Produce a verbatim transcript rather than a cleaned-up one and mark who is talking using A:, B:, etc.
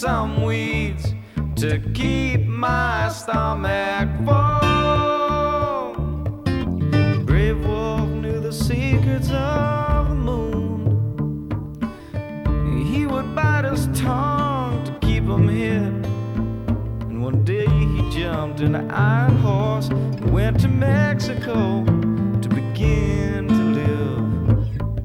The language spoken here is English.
A: some weeds to keep my stomach full. Brave wolf knew the secrets of the moon. He would bite his tongue to keep him hid. And one day he jumped in an iron horse and went to Mexico to begin to